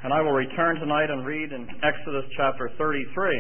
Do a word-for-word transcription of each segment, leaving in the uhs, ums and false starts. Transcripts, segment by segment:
And I will return tonight and read in Exodus chapter thirty-three.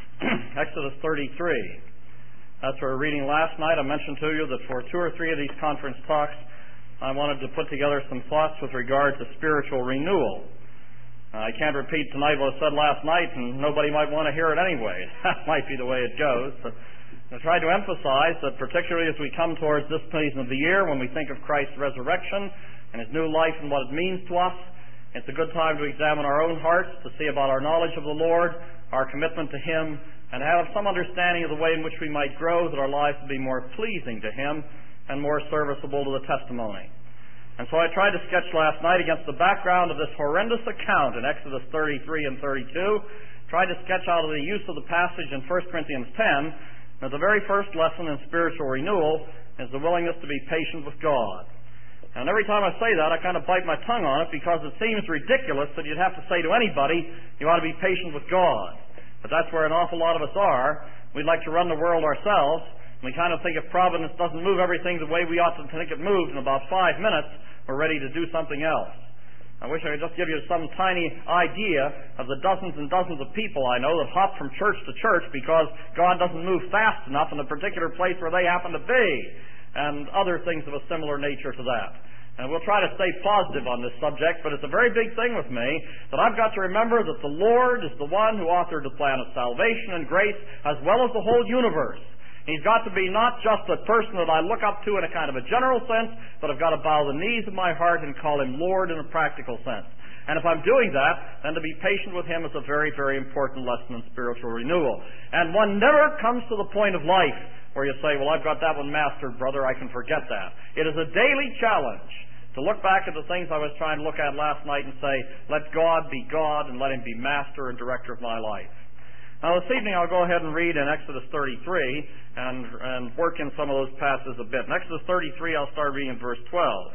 Exodus thirty-three. That's what we were reading last night. I mentioned to you that for two or three of these conference talks, I wanted to put together some thoughts with regard to spiritual renewal. Uh, I can't repeat tonight what I said last night, and nobody might want to hear it anyway. That might be the way it goes. But I try to emphasize that particularly as we come towards this season of the year, when we think of Christ's resurrection and His new life and what it means to us, it's a good time to examine our own hearts, to see about our knowledge of the Lord, our commitment to Him, and have some understanding of the way in which we might grow, that our lives will be more pleasing to Him and more serviceable to the testimony. And so I tried to sketch last night against the background of this horrendous account in Exodus thirty-three and thirty-two, tried to sketch out of the use of the passage in First Corinthians ten, that the very first lesson in spiritual renewal is the willingness to be patient with God. And every time I say that, I kind of bite my tongue on it, because it seems ridiculous that you'd have to say to anybody, you ought to be patient with God. But that's where an awful lot of us are. We'd like to run the world ourselves. We kind of think if Providence doesn't move everything the way we ought to think it moves in about five minutes, we're ready to do something else. I wish I could just give you some tiny idea of the dozens and dozens of people I know that hop from church to church because God doesn't move fast enough in a particular place where they happen to be, and other things of a similar nature to that. And we'll try to stay positive on this subject, but it's a very big thing with me that I've got to remember that the Lord is the one who authored the plan of salvation and grace, as well as the whole universe. He's got to be not just a person that I look up to in a kind of a general sense, but I've got to bow the knees of my heart and call Him Lord in a practical sense. And if I'm doing that, then to be patient with Him is a very, very important lesson in spiritual renewal. And one never comes to the point of life where you say, well, I've got that one mastered, brother, I can forget that. It is a daily challenge to look back at the things I was trying to look at last night and say, let God be God and let Him be master and director of my life. Now this evening I'll go ahead and read in Exodus thirty-three and, and work in some of those passages a bit. In Exodus thirty-three I'll start reading in verse twelve.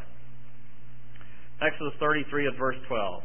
Exodus thirty-three at verse twelve.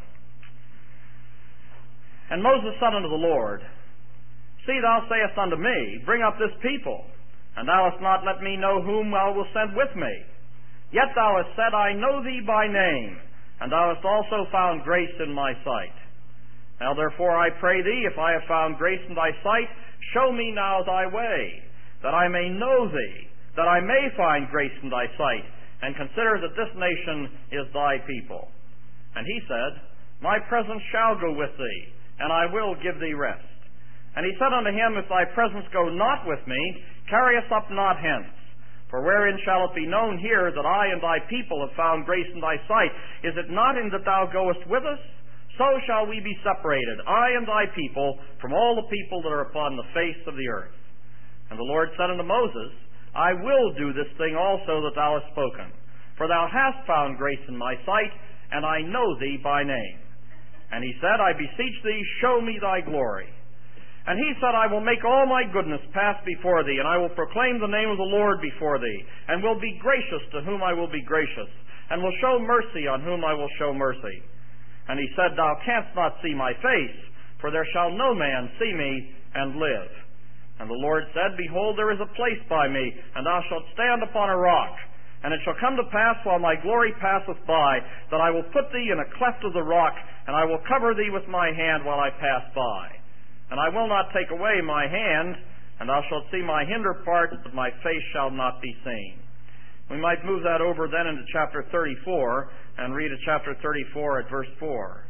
And Moses said unto the Lord, See, thou sayest unto me, Bring up this people, and thou hast not let me know whom thou wilt send with me. Yet thou hast said, I know thee by name, and thou hast also found grace in my sight. Now therefore I pray thee, if I have found grace in thy sight, show me now thy way, that I may know thee, that I may find grace in thy sight, and consider that this nation is thy people. And he said, My presence shall go with thee, and I will give thee rest. And he said unto him, If thy presence go not with me, carry us up not hence. For wherein shall it be known here that I and thy people have found grace in thy sight? Is it not in that thou goest with us? So shall we be separated, I and thy people, from all the people that are upon the face of the earth. And the Lord said unto Moses, I will do this thing also that thou hast spoken. For thou hast found grace in my sight, and I know thee by name. And he said, I beseech thee, show me thy glory. And he said, I will make all my goodness pass before thee, and I will proclaim the name of the Lord before thee, and will be gracious to whom I will be gracious, and will show mercy on whom I will show mercy. And he said, Thou canst not see my face, for there shall no man see me and live. And the Lord said, Behold, there is a place by me, and thou shalt stand upon a rock. And it shall come to pass, while my glory passeth by, that I will put thee in a cleft of the rock, and I will cover thee with my hand while I pass by. And I will not take away my hand, and thou shalt see my hinder parts, but my face shall not be seen. We might move that over then into chapter thirty-four, and read at chapter thirty-four at verse four.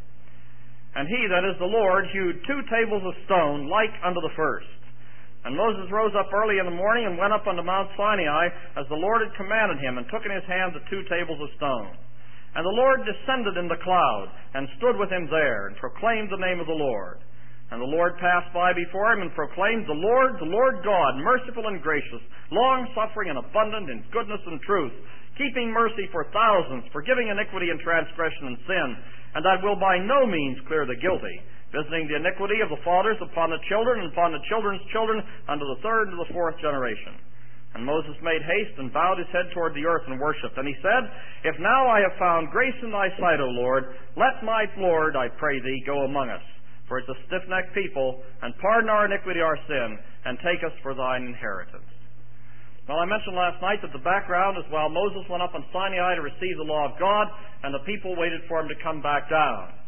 And he, that is the Lord, hewed two tables of stone, like unto the first. And Moses rose up early in the morning, and went up unto Mount Sinai, as the Lord had commanded him, and took in his hand the two tables of stone. And the Lord descended in the cloud, and stood with him there, and proclaimed the name of the Lord. And the Lord passed by before him, and proclaimed, The Lord, the Lord God, merciful and gracious, long-suffering and abundant in goodness and truth, keeping mercy for thousands, forgiving iniquity and transgression and sin, and that will by no means clear the guilty, visiting the iniquity of the fathers upon the children, and upon the children's children, unto the third and the fourth generation. And Moses made haste, and bowed his head toward the earth, and worshipped. And he said, If now I have found grace in thy sight, O Lord, let my Lord, I pray thee, go among us. For it's a stiff-necked people, and pardon our iniquity, our sin, and take us for thine inheritance. Well, I mentioned last night that the background is while Moses went up on Sinai to receive the law of God, and the people waited for him to come back down.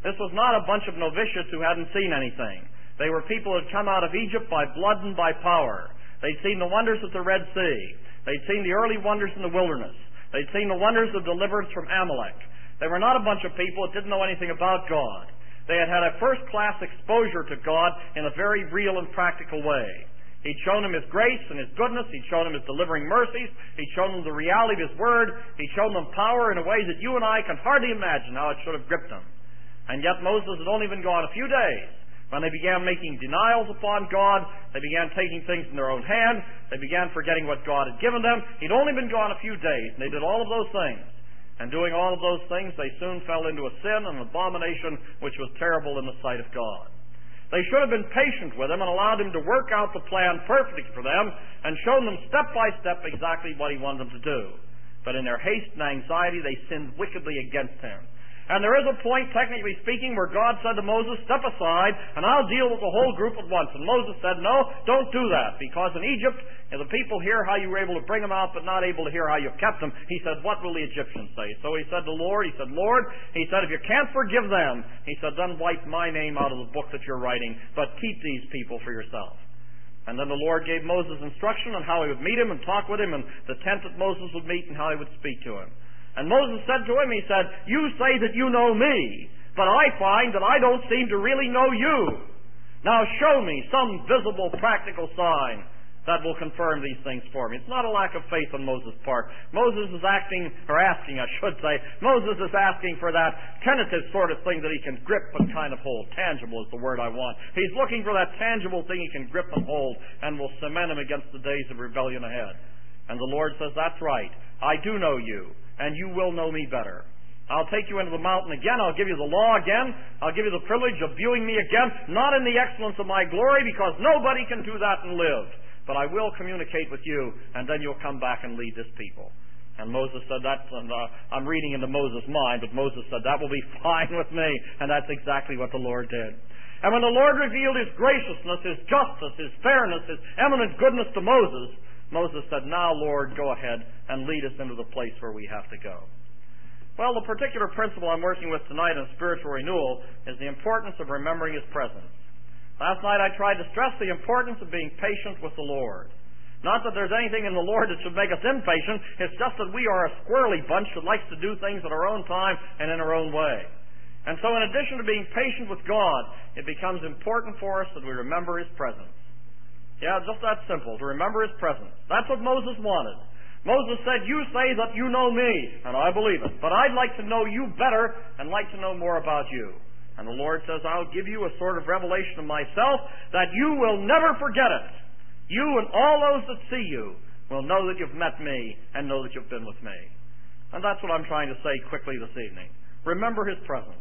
This was not a bunch of novitiates who hadn't seen anything. They were people who had come out of Egypt by blood and by power. They'd seen the wonders at the Red Sea. They'd seen the early wonders in the wilderness. They'd seen the wonders of deliverance from Amalek. They were not a bunch of people that didn't know anything about God. They had had a first-class exposure to God in a very real and practical way. He'd shown them His grace and His goodness. He'd shown them His delivering mercies. He'd shown them the reality of His Word. He'd shown them power in a way that you and I can hardly imagine how it should have gripped them. And yet Moses had only been gone a few days when they began making denials upon God. They began taking things in their own hand. They began forgetting what God had given them. He'd only been gone a few days, and they did all of those things. And doing all of those things, they soon fell into a sin and an abomination which was terrible in the sight of God. They should have been patient with Him and allowed Him to work out the plan perfectly for them and shown them step by step exactly what He wanted them to do. But in their haste and anxiety, they sinned wickedly against Him. And there is a point, technically speaking, where God said to Moses, step aside, and I'll deal with the whole group at once. And Moses said, no, don't do that, because in Egypt, if the people hear how you were able to bring them out, but not able to hear how you've kept them, he said, what will the Egyptians say? So he said to the Lord, he said, Lord, he said, if you can't forgive them, he said, then wipe my name out of the book that you're writing, but keep these people for yourself. And then the Lord gave Moses instruction on how he would meet him and talk with him, and the tent that Moses would meet and how he would speak to him. And Moses said to him, he said, you say that you know me, but I find that I don't seem to really know you. Now show me some visible, practical sign that will confirm these things for me. It's not a lack of faith on Moses' part. Moses is acting, or asking, I should say, Moses is asking for that tentative sort of thing that he can grip and kind of hold. Tangible is the word I want. He's looking for that tangible thing he can grip and hold and will cement him against the days of rebellion ahead. And the Lord says, that's right. I do know you, and you will know me better. I'll take you into the mountain again. I'll give you the law again. I'll give you the privilege of viewing me again, not in the excellence of my glory, because nobody can do that and live. But I will communicate with you, and then you'll come back and lead this people. And Moses said that, and uh, I'm reading into Moses' mind, but Moses said, that will be fine with me. And that's exactly what the Lord did. And when the Lord revealed His graciousness, His justice, His fairness, His eminent goodness to Moses, Moses said, now, Lord, go ahead and lead us into the place where we have to go. Well, the particular principle I'm working with tonight in spiritual renewal is the importance of remembering His presence. Last night I tried to stress the importance of being patient with the Lord. Not that there's anything in the Lord that should make us impatient. It's just that we are a squirrely bunch that likes to do things at our own time and in our own way. And so in addition to being patient with God, it becomes important for us that we remember His presence. Yeah, just that simple, to remember His presence. That's what Moses wanted. Moses said, you say that you know me, and I believe it, but I'd like to know you better and like to know more about you. And the Lord says, I'll give you a sort of revelation of myself that you will never forget it. You and all those that see you will know that you've met me and know that you've been with me. And that's what I'm trying to say quickly this evening. Remember His presence.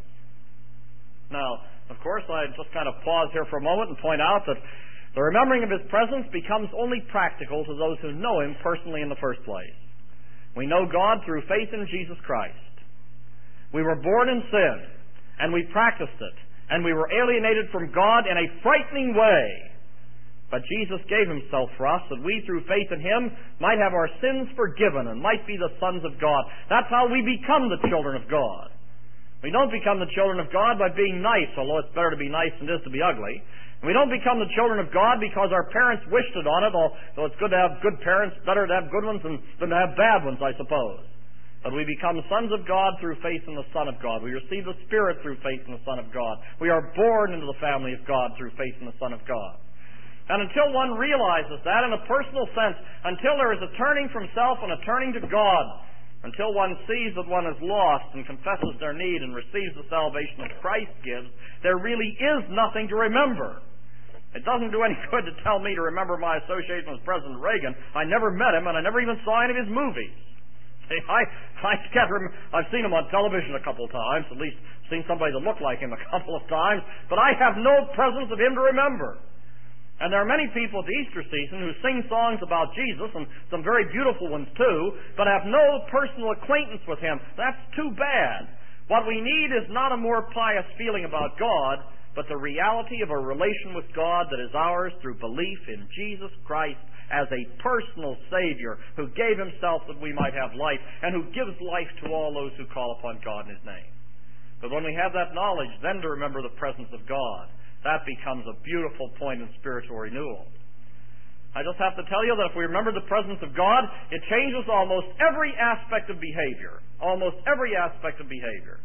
Now, of course, I just kind of pause here for a moment and point out that the remembering of His presence becomes only practical to those who know Him personally in the first place. We know God through faith in Jesus Christ. We were born in sin, and we practiced it, and we were alienated from God in a frightening way. But Jesus gave Himself for us that we, through faith in Him, might have our sins forgiven and might be the sons of God. That's how we become the children of God. We don't become the children of God by being nice, although it's better to be nice than it is to be ugly. We don't become the children of God because our parents wished it on it, although it's good to have good parents, better to have good ones than, than to have bad ones, I suppose. But we become sons of God through faith in the Son of God. We receive the Spirit through faith in the Son of God. We are born into the family of God through faith in the Son of God. And until one realizes that in a personal sense, until there is a turning from self and a turning to God, until one sees that one is lost and confesses their need and receives the salvation that Christ gives, there really is nothing to remember. It doesn't do any good to tell me to remember my association with President Reagan. I never met him, and I never even saw any of his movies. I, I can't remember. I've seen him on television a couple of times, at least seen somebody that looked like him a couple of times, but I have no presence of him to remember. And there are many people at the Easter season who sing songs about Jesus, and some very beautiful ones too, but have no personal acquaintance with Him. That's too bad. What we need is not a more pious feeling about God, but the reality of a relation with God that is ours through belief in Jesus Christ as a personal Savior who gave Himself that we might have life, and who gives life to all those who call upon God in His name. But when we have that knowledge, then to remember the presence of God, that becomes a beautiful point in spiritual renewal. I just have to tell you that if we remember the presence of God, it changes almost every aspect of behavior. Almost every aspect of behavior.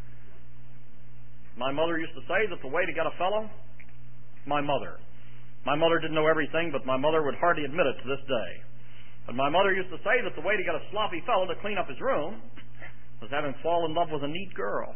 My mother used to say that the way to get a fellow, my mother. My mother didn't know everything, but my mother would hardly admit it to this day. But my mother used to say that the way to get a sloppy fellow to clean up his room was have him fall in love with a neat girl.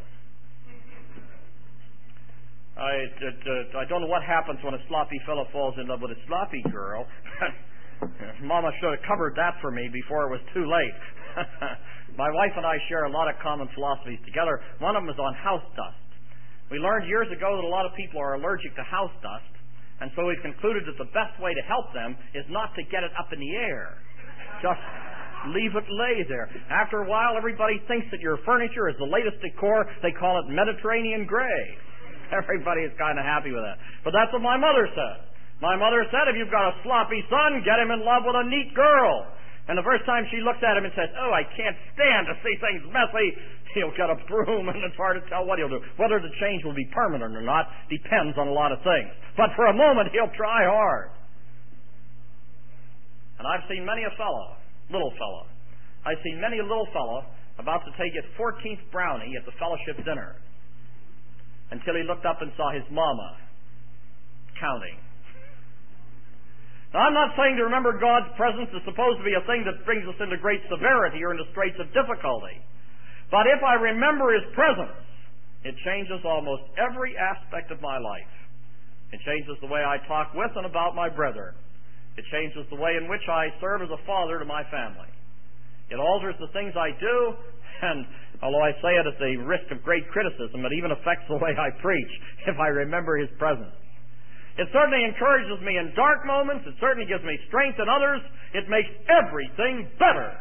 I, it, uh, I don't know what happens when a sloppy fellow falls in love with a sloppy girl. Mama should have covered that for me before it was too late. My wife and I share a lot of common philosophies together. One of them is on house dust. We learned years ago that a lot of people are allergic to house dust, and so we've concluded that the best way to help them is not to get it up in the air. Just leave it lay there. After a while, everybody thinks that your furniture is the latest decor. They call it Mediterranean gray. Everybody is kind of happy with that. But that's what my mother said. My mother said, if you've got a sloppy son, get him in love with a neat girl. And the first time she looked at him and said, oh, I can't stand to see things messy, he'll get a broom, and it's hard to tell what he'll do. Whether the change will be permanent or not depends on a lot of things. But for a moment, he'll try hard. And I've seen many a fellow, little fellow, I've seen many a little fellow about to take his fourteenth brownie at the fellowship dinner, until he looked up and saw his mama counting. Now, I'm not saying to remember God's presence is supposed to be a thing that brings us into great severity or into straits of difficulty. But if I remember His presence, it changes almost every aspect of my life. It changes the way I talk with and about my brethren. It changes the way in which I serve as a father to my family. It alters the things I do, and although I say it at the risk of great criticism, it even affects the way I preach if I remember His presence. It certainly encourages me in dark moments. It certainly gives me strength in others. It makes everything better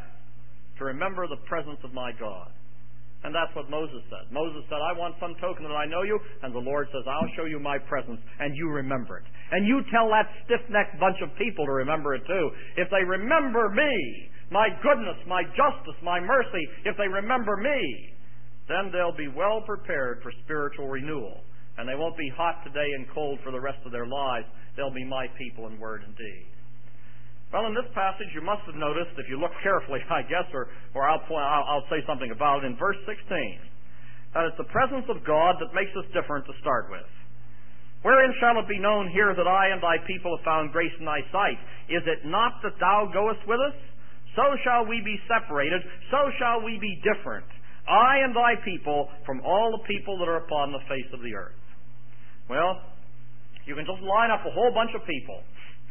to remember the presence of my God. And that's what Moses said. Moses said, I want some token that I know you. And the Lord says, I'll show you my presence, and you remember it. And you tell that stiff-necked bunch of people to remember it too. If they remember me, my goodness, my justice, my mercy, if they remember me, then they'll be well prepared for spiritual renewal. And they won't be hot today and cold for the rest of their lives. They'll be my people in word and deed. Well, in this passage, you must have noticed, if you look carefully, I guess, or, or I'll, point, I'll, I'll say something about it, in verse sixteen, that it's the presence of God that makes us different to start with. Wherein shall it be known here that I and thy people have found grace in thy sight? Is it not that thou goest with us? So shall we be separated, so shall we be different, I and thy people, from all the people that are upon the face of the earth. Well, you can just line up a whole bunch of people.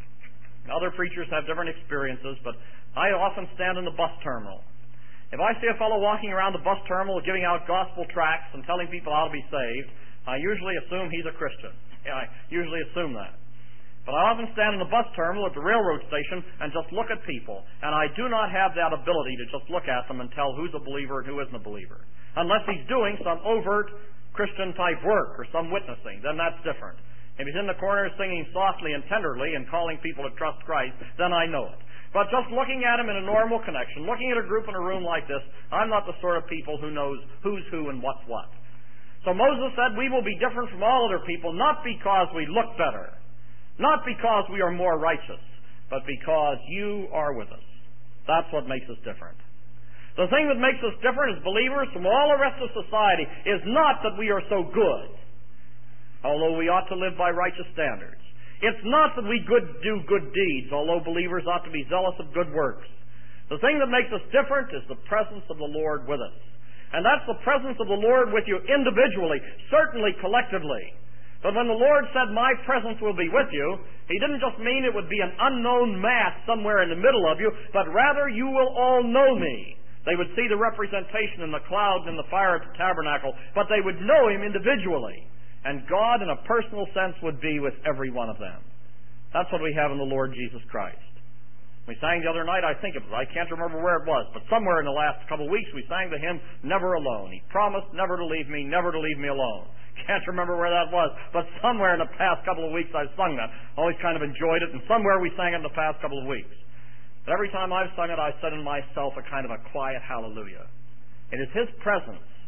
Other preachers have different experiences, but I often stand in the bus terminal. If I see a fellow walking around the bus terminal giving out gospel tracts and telling people how to be saved, I usually assume he's a Christian. Yeah, I usually assume that. But I often stand in the bus terminal at the railroad station and just look at people, and I do not have that ability to just look at them and tell who's a believer and who isn't a believer. Unless he's doing some overt Christian-type work or some witnessing, then that's different. If he's in the corner singing softly and tenderly and calling people to trust Christ, then I know it. But just looking at him in a normal connection, looking at a group in a room like this, I'm not the sort of people who knows who's who and what's what. So Moses said, we will be different from all other people, not because we look better, not because we are more righteous, but because you are with us. That's what makes us different. The thing that makes us different as believers from all the rest of society is not that we are so good, although we ought to live by righteous standards. It's not that we good, do good deeds, although believers ought to be zealous of good works. The thing that makes us different is the presence of the Lord with us. And that's the presence of the Lord with you individually, certainly collectively. But when the Lord said, my presence will be with you, He didn't just mean it would be an unknown mass somewhere in the middle of you, but rather you will all know me. They would see the representation in the cloud and in the fire at the tabernacle, but they would know Him individually. And God, in a personal sense, would be with every one of them. That's what we have in the Lord Jesus Christ. We sang the other night, I think it was, I can't remember where it was, but somewhere in the last couple of weeks we sang the hymn, Never Alone. He promised never to leave me, never to leave me alone. Can't remember where that was, but somewhere in the past couple of weeks I've sung that. Always kind of enjoyed it, and somewhere we sang it in the past couple of weeks. But every time I've sung it, I've said in myself a kind of a quiet hallelujah. It is His presence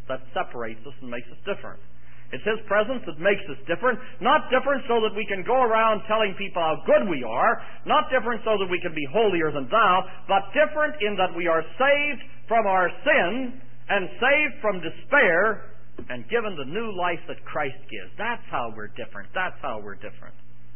that separates us and makes us different. It's His presence that makes us different. Not different so that we can go around telling people how good we are. Not different so that we can be holier than thou. But different in that we are saved from our sin and saved from despair and given the new life that Christ gives. That's how we're different. That's how we're different.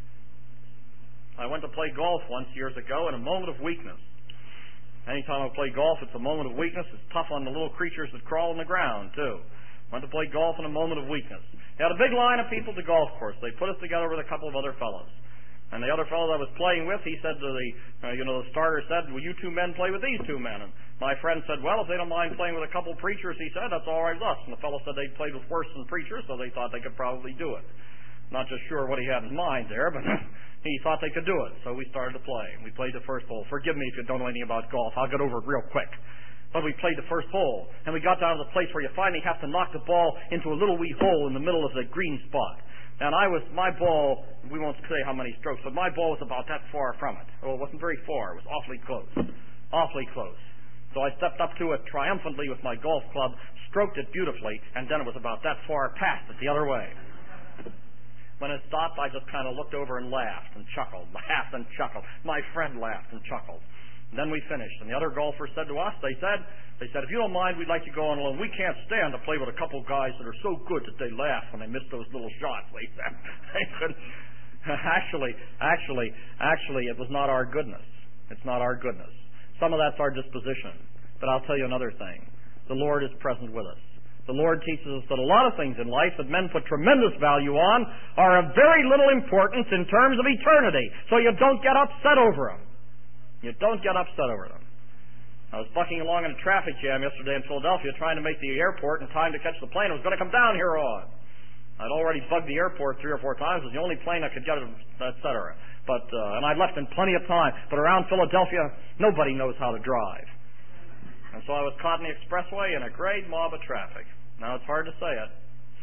I went to play golf once years ago in a moment of weakness. Anytime I play golf, it's a moment of weakness. It's tough on the little creatures that crawl on the ground, too. Went to play golf in a moment of weakness. They had a big line of people at the golf course. They put us together with a couple of other fellows. And the other fellow I was playing with, he said to the, uh, you know, the starter said, "Will you two men play with these two men?" And my friend said, "Well, if they don't mind playing with a couple preachers," he said, "that's all right with us." And the fellow said they'd played with worse than preachers, so they thought they could probably do it. Not just sure what he had in mind there, but he thought they could do it. So we started to play. We played the first hole. Forgive me if you don't know anything about golf. I'll get over it real quick. But we played the first hole, and we got down to the place where you finally have to knock the ball into a little wee hole in the middle of the green spot. And I was, my ball, we won't say how many strokes, but my ball was about that far from it. Well, it wasn't very far. It was awfully close. Awfully close. So I stepped up to it triumphantly with my golf club, stroked it beautifully, and then it was about that far past it the other way. When it stopped, I just kind of looked over and laughed and chuckled, laughed and chuckled. My friend laughed and chuckled. And then we finished. And the other golfers said to us, they said, they said, "If you don't mind, we'd like to go on alone. We can't stand to play with a couple guys that are so good that they laugh when they miss those little shots." They said, they couldn't. Actually, actually, actually, it was not our goodness. It's not our goodness. Some of that's our disposition. But I'll tell you another thing. The Lord is present with us. The Lord teaches us that a lot of things in life that men put tremendous value on are of very little importance in terms of eternity. So you don't get upset over them. You don't get upset over them. I was bucking along in a traffic jam yesterday in Philadelphia trying to make the airport in time to catch the plane. I was going to come down here on. I'd already bugged the airport three or four times. It was the only plane I could get, et cetera. But, uh, and I'd left in plenty of time. But around Philadelphia, nobody knows how to drive. And so I was caught in the expressway in a great mob of traffic. Now, it's hard to say it.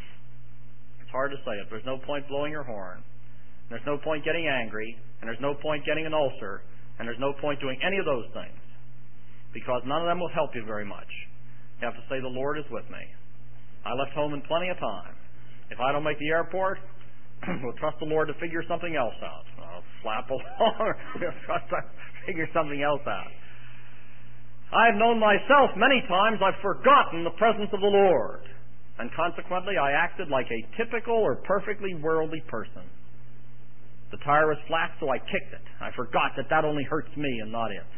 It's hard to say it. There's no point blowing your horn. There's no point getting angry. And there's no point getting an ulcer. And there's no point doing any of those things. Because none of them will help you very much. You have to say, "The Lord is with me." I left home in plenty of time. If I don't make the airport, we'll trust the Lord to figure something else out. I'll flap along. We'll trust to figure something else out. I've known myself many times I've forgotten the presence of the Lord. And consequently, I acted like a typical or perfectly worldly person. The tire was flat, so I kicked it. I forgot that that only hurts me and not it.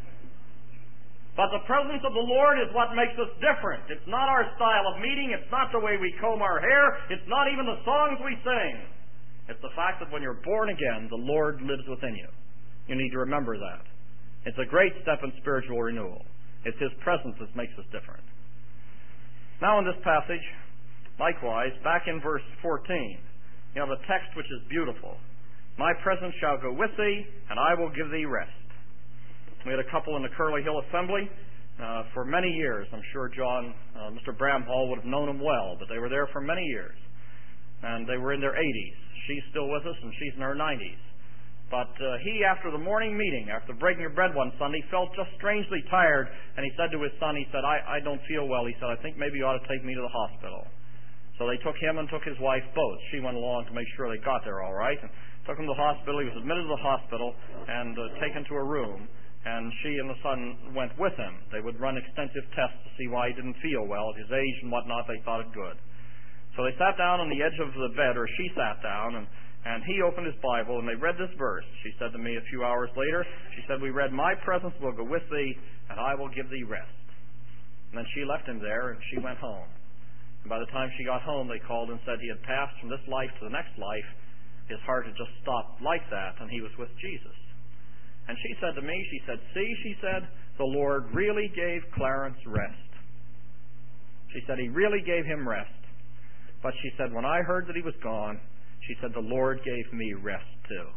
But the presence of the Lord is what makes us different. It's not our style of meeting. It's not the way we comb our hair. It's not even the songs we sing. It's the fact that when you're born again, the Lord lives within you. You need to remember that. It's a great step in spiritual renewal. It's His presence that makes us different. Now in this passage, likewise, back in verse fourteen, you have a text which is beautiful. "My presence shall go with thee, and I will give thee rest." We had a couple in the Curly Hill Assembly uh, for many years. I'm sure John, uh, Mister Bramhall would have known them well, but they were there for many years. And they were in their eighties. She's still with us, and she's in her nineties. But uh, he, after the morning meeting, after breaking bread one Sunday, felt just strangely tired, and he said to his son, he said, I, I don't feel well. He said, "I think maybe you ought to take me to the hospital." So they took him and took his wife both. She went along to make sure they got there all right, and took him to the hospital. He was admitted to the hospital and uh, taken to a room. And she and the son went with him. They would run extensive tests to see why he didn't feel well. At his age and whatnot, they thought it good. So they sat down on the edge of the bed, or she sat down, and, and he opened his Bible, and they read this verse. She said to me a few hours later, she said, "We read, 'My presence will go with thee, and I will give thee rest.'" And then she left him there, and she went home. And by the time she got home, they called and said he had passed from this life to the next life. His heart had just stopped like that, and he was with Jesus. And she said to me, she said, "See," she said, "the Lord really gave Clarence rest." She said, He really gave him rest. But she said, when I heard that he was gone, she said, the Lord gave me rest too.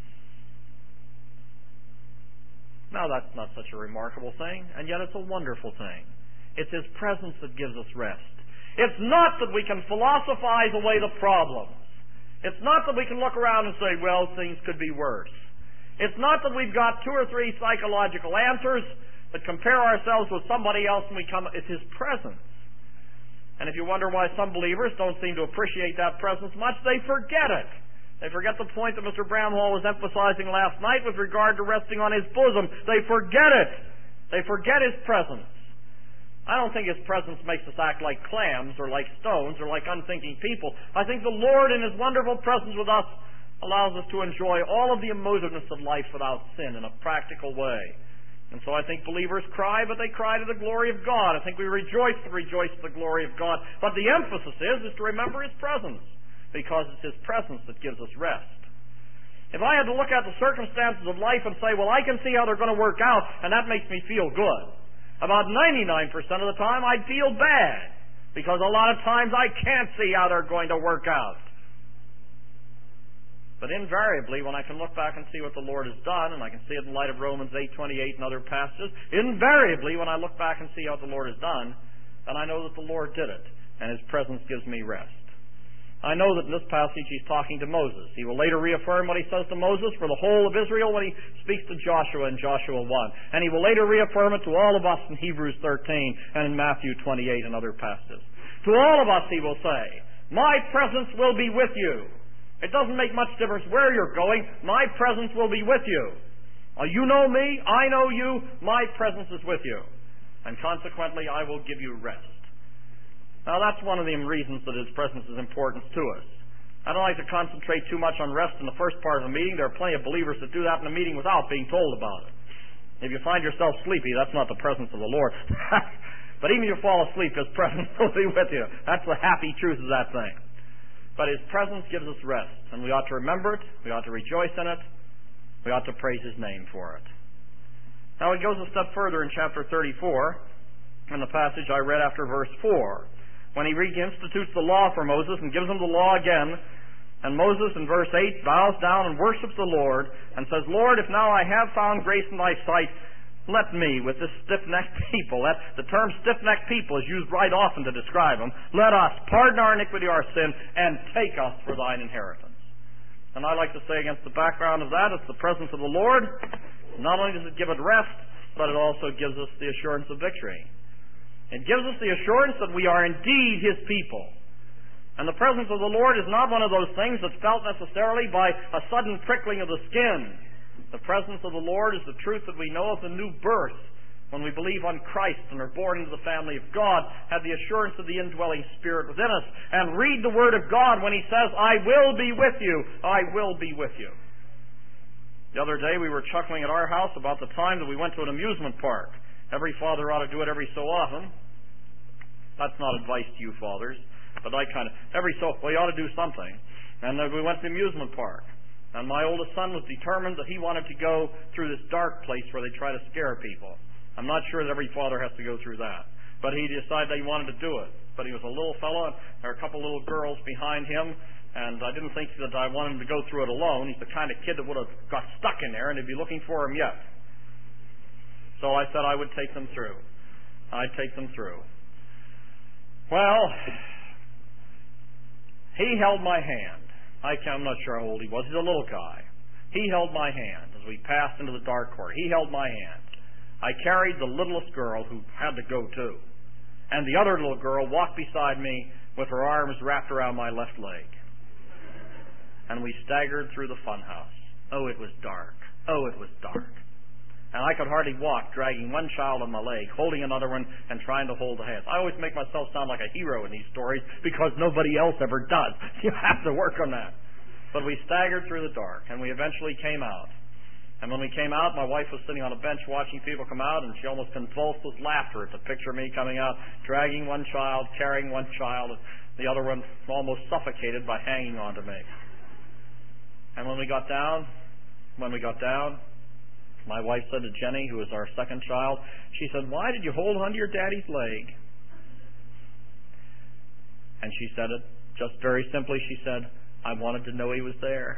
Now that's not such a remarkable thing, and yet it's a wonderful thing. It's His presence that gives us rest. It's not that we can philosophize away the problems. It's not that we can look around and say, well, things could be worse. It's not that we've got two or three psychological answers that compare ourselves with somebody else and we come. It's His presence. And if you wonder why some believers don't seem to appreciate that presence much, they forget it. They forget the point that Mister Bramhall was emphasizing last night with regard to resting on His bosom. They forget it. They forget His presence. I don't think His presence makes us act like clams or like stones or like unthinking people. I think the Lord in His wonderful presence with us allows us to enjoy all of the emotiveness of life without sin in a practical way. And so I think believers cry, but they cry to the glory of God. I think we rejoice to rejoice to the glory of God. But the emphasis is, is to remember His presence, because it's His presence that gives us rest. If I had to look at the circumstances of life and say, well, I can see how they're going to work out, and that makes me feel good, about ninety-nine percent of the time I'd feel bad, because a lot of times I can't see how they're going to work out. But invariably, when I can look back and see what the Lord has done, and I can see it in light of Romans eight twenty-eight and other passages, invariably, when I look back and see what the Lord has done, then I know that the Lord did it, and His presence gives me rest. I know that in this passage He's talking to Moses. He will later reaffirm what He says to Moses for the whole of Israel when He speaks to Joshua in Joshua one. And He will later reaffirm it to all of us in Hebrews thirteen and in Matthew twenty-eight and other passages. To all of us He will say, my presence will be with you. It doesn't make much difference where you're going. My presence will be with you. Uh, you know me. I know you. My presence is with you. And consequently, I will give you rest. Now, that's one of the reasons that His presence is important to us. I don't like to concentrate too much on rest in the first part of the meeting. There are plenty of believers that do that in a meeting without being told about it. If you find yourself sleepy, that's not the presence of the Lord. But even if you fall asleep, His presence will be with you. That's the happy truth of that thing. But His presence gives us rest, and we ought to remember it, we ought to rejoice in it, we ought to praise His name for it. Now it goes a step further in chapter thirty-four, in the passage I read after verse four, when He reinstitutes the law for Moses and gives him the law again, and Moses in verse eight bows down and worships the Lord, and says, Lord, if now I have found grace in Thy sight, let me, with this stiff-necked people, that the term stiff-necked people is used right often to describe them, let us pardon our iniquity, our sin, and take us for Thine inheritance. And I like to say against the background of that, it's the presence of the Lord. Not only does it give it rest, but it also gives us the assurance of victory. It gives us the assurance that we are indeed His people. And the presence of the Lord is not one of those things that's felt necessarily by a sudden prickling of the skin. The presence of the Lord is the truth that we know of the new birth, when we believe on Christ and are born into the family of God, have the assurance of the indwelling Spirit within us, and read the Word of God when He says, I will be with you, I will be with you. The other day we were chuckling at our house about the time that we went to an amusement park. Every father ought to do it every so often. That's not advice to you fathers, but I kind of, every so, well, you ought to do something. And uh, we went to the amusement park. And my oldest son was determined that he wanted to go through this dark place where they try to scare people. I'm not sure that every father has to go through that. But he decided that he wanted to do it. But he was a little fellow, and there were a couple little girls behind him, and I didn't think that I wanted him to go through it alone. He's the kind of kid that would have got stuck in there, and they'd be looking for him yet. So I said I would take them through. I'd take them through. Well, he held my hand. I can't, I'm not sure how old he was. He's a little guy. He held my hand as we passed into the dark court. He held my hand. I carried the littlest girl who had to go too. And the other little girl walked beside me with her arms wrapped around my left leg. And we staggered through the funhouse. Oh, it was dark. Oh, it was dark. And I could hardly walk, dragging one child on my leg, holding another one, and trying to hold the hands. I always make myself sound like a hero in these stories because nobody else ever does. You have to work on that. But we staggered through the dark, and we eventually came out. And when we came out, my wife was sitting on a bench watching people come out, and she almost convulsed with laughter at the picture of me coming out, dragging one child, carrying one child, and the other one almost suffocated by hanging on to me. And when we got down, when we got down, my wife said to Jenny, who was our second child, she said, why did you hold onto your daddy's leg? And she said it just very simply. She said, I wanted to know he was there.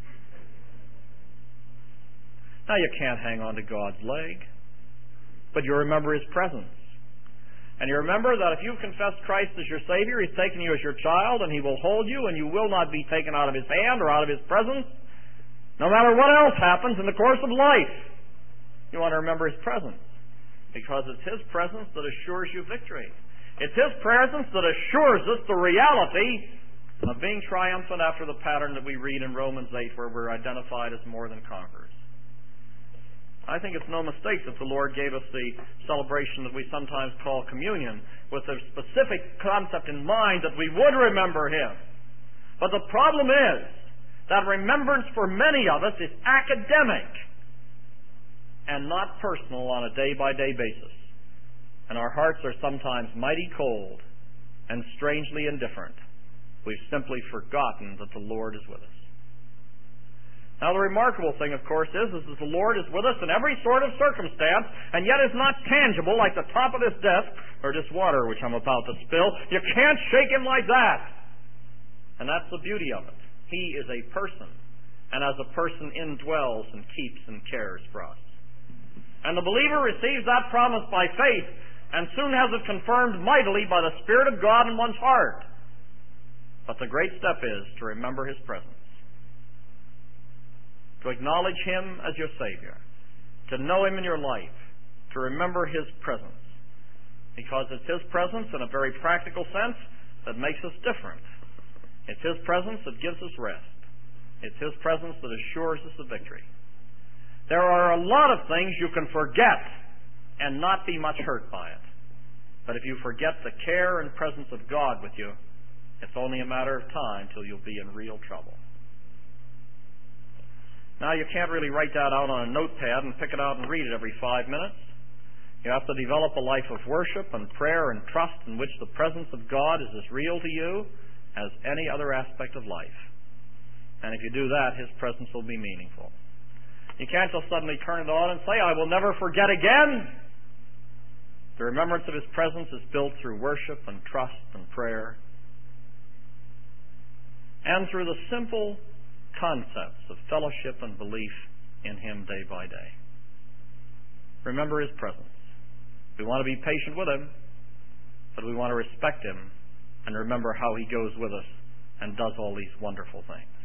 Now, you can't hang on to God's leg, but you remember His presence. And you remember that if you've confessed Christ as your Savior, He's taken you as your child, and He will hold you, and you will not be taken out of His hand or out of His presence, no matter what else happens in the course of life. You want to remember His presence, because it's His presence that assures you victory. It's His presence that assures us the reality of being triumphant after the pattern that we read in Romans eight, where we're identified as more than conquerors. I think it's no mistake that the Lord gave us the celebration that we sometimes call communion, with a specific concept in mind that we would remember Him. But the problem is that remembrance for many of us is academic and not personal on a day-by-day basis. And our hearts are sometimes mighty cold and strangely indifferent. We've simply forgotten that the Lord is with us. Now, the remarkable thing, of course, is, is that the Lord is with us in every sort of circumstance, and yet is not tangible like the top of this desk or this water which I'm about to spill. You can't shake Him like that. And that's the beauty of it. He is a person, and as a person indwells and keeps and cares for us. And the believer receives that promise by faith, and soon has it confirmed mightily by the Spirit of God in one's heart. But the great step is to remember His presence, to acknowledge Him as your Savior, to know Him in your life, to remember His presence. Because it's His presence in a very practical sense that makes us different. It's His presence that gives us rest. It's His presence that assures us of victory. There are a lot of things you can forget and not be much hurt by it. But if you forget the care and presence of God with you, it's only a matter of time till you'll be in real trouble. Now, you can't really write that out on a notepad and pick it out and read it every five minutes. You have to develop a life of worship and prayer and trust in which the presence of God is as real to you as any other aspect of life. And if you do that, His presence will be meaningful. You can't just suddenly turn it on and say, I will never forget again. The remembrance of His presence is built through worship and trust and prayer, and through the simple concepts of fellowship and belief in Him day by day. Remember His presence. We want to be patient with Him, but we want to respect Him and remember how He goes with us and does all these wonderful things.